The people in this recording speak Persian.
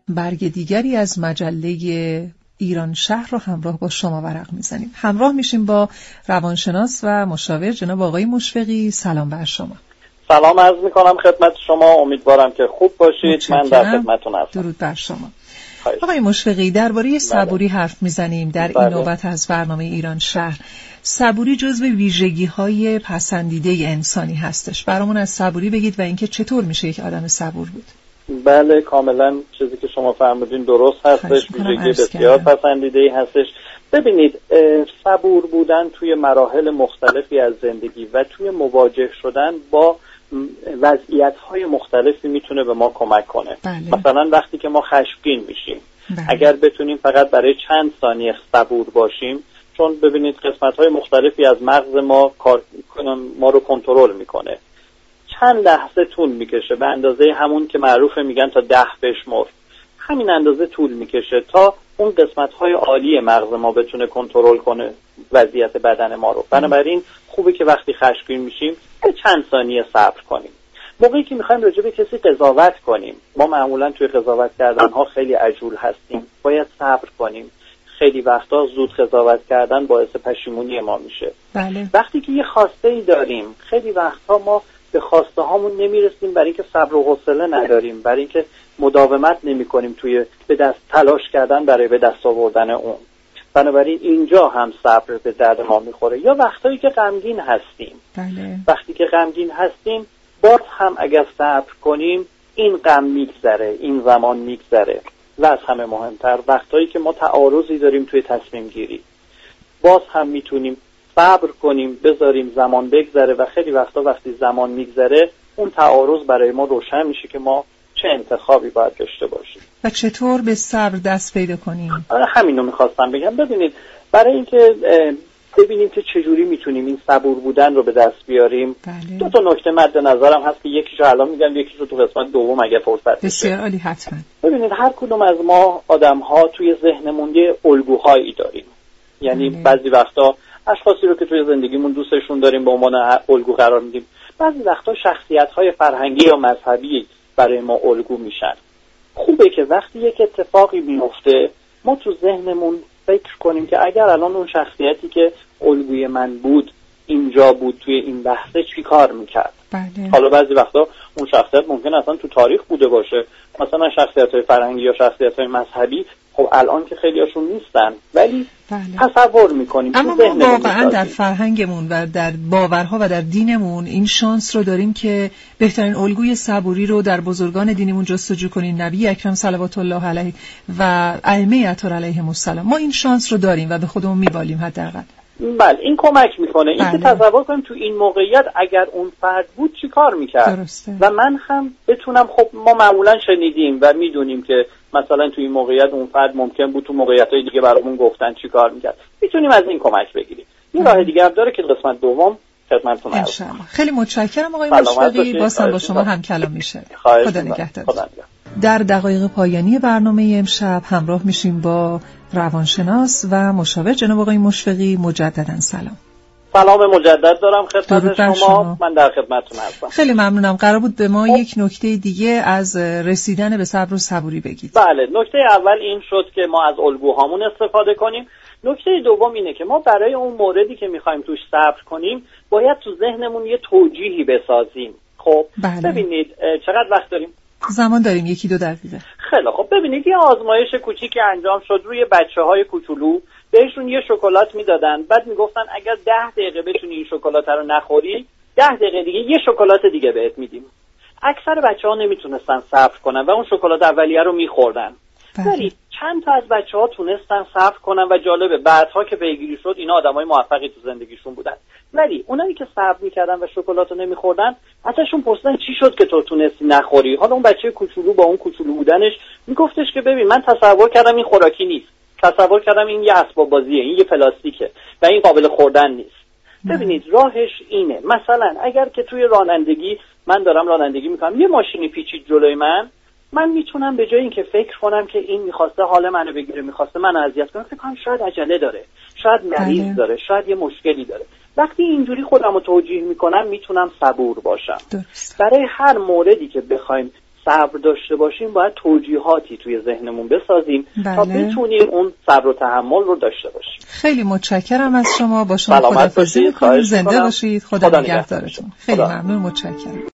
برگ دیگری از مجله ایران شهر رو همراه با شما ورق میزنیم. همراه میشیم با روانشناس و مشاور جناب آقای مشفقی. سلام بر شما. سلام عرض میکنم خدمت شما، امیدوارم که خوب باشید. من در خدمتتون هستم. درود بر شما. آقای مشفقی، درباره صبوری حرف میزنیم در این نوبت از برنامه ایران شهر. صبوری جزو ویژگی‌های پسندیده انسانی هستش. برامون از صبوری بگید و اینکه چطور میشه یک آدم صبور بود. بله، کاملا چیزی که شما فرمودین درست هستش. ویژگی بسیار پسندیده هستش. ببینید، صبور بودن توی مراحل مختلفی از زندگی و توی مواجه شدن با وضعیت‌های مختلفی میتونه به ما کمک کنه. مثلا وقتی که ما خشمگین میشیم، اگر بتونیم فقط برای چند ثانیه صبور باشیم، چون ببینید قسمت‌های مختلفی از مغز ما رو کنترل میکنه. چند لحظه طول میکشه، به اندازه همون که معروفه میگن تا 10 بشمر، همین اندازه طول میکشه تا اون قسمت‌های عالی مغز ما بتونه کنترل کنه وضعیت بدن ما رو. بنابراین خوبه که وقتی خشمگین میشیم چند ثانیه صبر کنیم. موقعی که میخوایم راجع به کسی قضاوت کنیم، ما معمولا توی قضاوت کردن‌ها خیلی عجول هستیم، باید صبر کنیم. خیلی وقتا زود قضاوت کردن باعث پشیمونی ما میشه. بله. وقتی که یه خواسته‌ای داریم، خیلی وقتا ما به خواسته هامون نمیرسیم برای اینکه صبر و حوصله نداریم، برای اینکه مداومت نمی‌کنیم توی به دست تلاش کردن برای به دست آوردن اون. بنابراین اینجا هم صبر به درد ما میخوره. یا وقتایی که غمگین هستیم. بله. وقتی که غمگین هستیم باز هم اگر صبر کنیم این غم میگذره، این زمان میگذره. و از همه مهمتر وقتایی که ما تعارضی داریم توی تصمیم گیری، باز هم میتونیم صبر کنیم، بذاریم زمان بگذره و خیلی وقتا وقتی زمان میگذره اون تعارض برای ما روشن میشه که ما چه انتخابی باید داشته باشیم. و چطور به صبر دست پیدا کنیم؟ همینو میخواستم بگم. ببینید، برای اینکه ببینیم که چجوری میتونیم این صبور بودن رو به دست بیاریم، بله. 2 تا نکته مد نظرم هست که یکیشو الان میگم، یکیشو تو قسمت دوم اگه فرصت بشه. بسیار عالی، حتما. ببینید، هر کدوم از ما آدم‌ها توی ذهنمون یه الگوهایی داریم. یعنی بعضی وقتا اشخاصی رو که توی زندگیمون دوستشون داریم به عنوان الگو قرار میدیم. بعضی وقتا شخصیت‌های فرهنگی یا مذهبی برای ما الگو میشن. خوبه که وقتی یک اتفاقی میفته ما تو ذهنمون فکر کنیم که اگر الان اون شخصیتی که الگوی من بود اینجا بود توی این لحظه چی کار میکرد. بله. حالا بعضی وقتا اون شخصیت ممکن اصلا تو تاریخ بوده باشه، مثلا شخصیت‌های فرهنگی یا شخصیت‌های مذهبی، خب الان که خیلیاشون نیستن، ولی بله. تصور میکنیم. اما ما واقعا در فرهنگمون و در باورها و در دینمون این شانس رو داریم که بهترین الگوی صبوری رو در بزرگان دینمون جستجو کنیم، نبی اکرم صلوات الله علیه و ائمه اطهار علیهم السلام. ما این شانس رو داریم و به خودمون میبالیم حداقل. بله، این کمک میکنه. این بله. که تصور کنیم تو این موقعیت اگر اون فرد بود چی کار میکرد. درسته. و من هم بتونم، خب ما معمولا شنیدیم و میدونیم که مثلا تو این موقعیت اون فرد ممکن بود تو موقعیت‌های دیگه برامون گفتن چی کار میکرد. میتونیم از این کمک بگیریم. یه راه دیگه هم داره که قسمت دوم خدمتتون هستم. خیلی متشکرم آقای مشفقی. بازم با شما هم کلام میشه. خدا نگهدار. در دقایق پایانی برنامه امشب همراه میشیم با روانشناس و مشاور جناب آقای مشفقی. مجددا سلام مجدد دارم خدمت شما. من در خدمتتون هستم. خیلی ممنونم. قرار بود به ما یک نکته دیگه از رسیدن به صبر و صبوری بگید. بله، نکته اول این شد که ما از الگوهامون استفاده کنیم. نکته دوم اینه که ما برای اون موردی که میخوایم توش صبر کنیم باید تو ذهنمون یه توجیهی بسازیم. خب بله. ببینید چقدر وقت داریم؟ زمان داریم، 1-2 دقیقه. خیلی خب. ببینید، یه آزمایش کوچیکی انجام شد روی بچه‌های کوچولو. بهشون یه شکلات میدادن، بعد میگفتن اگر 10 دقیقه بتونی این شکلات رو نخوری، 10 دقیقه دیگه یه شکلات دیگه بهت میدیم. اکثر بچه‌ها نمیتونستن صبر کنن و اون شکلات اولیه رو میخوردن. ولی چند تا از بچه‌ها تونستن صبر کنن و جالبه بعدها که پیگیری شد اینا آدمای موفقی تو زندگیشون بودن. ولی اونایی که صبر میکردن و شکلات رو نمیخوردن، ازشون پرسیدن چی شد که تو تونستی نخوری؟ حالا اون بچه کوچولو با اون کوچولو بودنش میگفتش که ببین من تصور کردم این خوراکی نیست، تصور کردم این یه اسباب بازیه، این یه پلاستیکه و این قابل خوردن نیست. ببینید راهش اینه. مثلا اگر که توی رانندگی من دارم رانندگی میکنم، یه ماشینی پیچید جلوی من میتونم به جای اینکه فکر کنم که این میخواسته حال منو بگیره، میخواسته منو اذیت کنه، فکر کنم شاید عجله داره، شاید مریض داره، شاید یه مشکلی داره. وقتی اینجوری خودم رو توجیه میکنم میتونم صبور باشم. درست. برای هر موردی که بخوایم صبر داشته باشیم باید توجیهاتی توی ذهنمون بسازیم تا بتونیم اون صبر و تحمل رو داشته باشیم. خیلی متشکرم از شما. با شما خداحافظی می‌کنم. زنده باشید. خدا نگهدارتون. خیلی ممنون. متشکرم.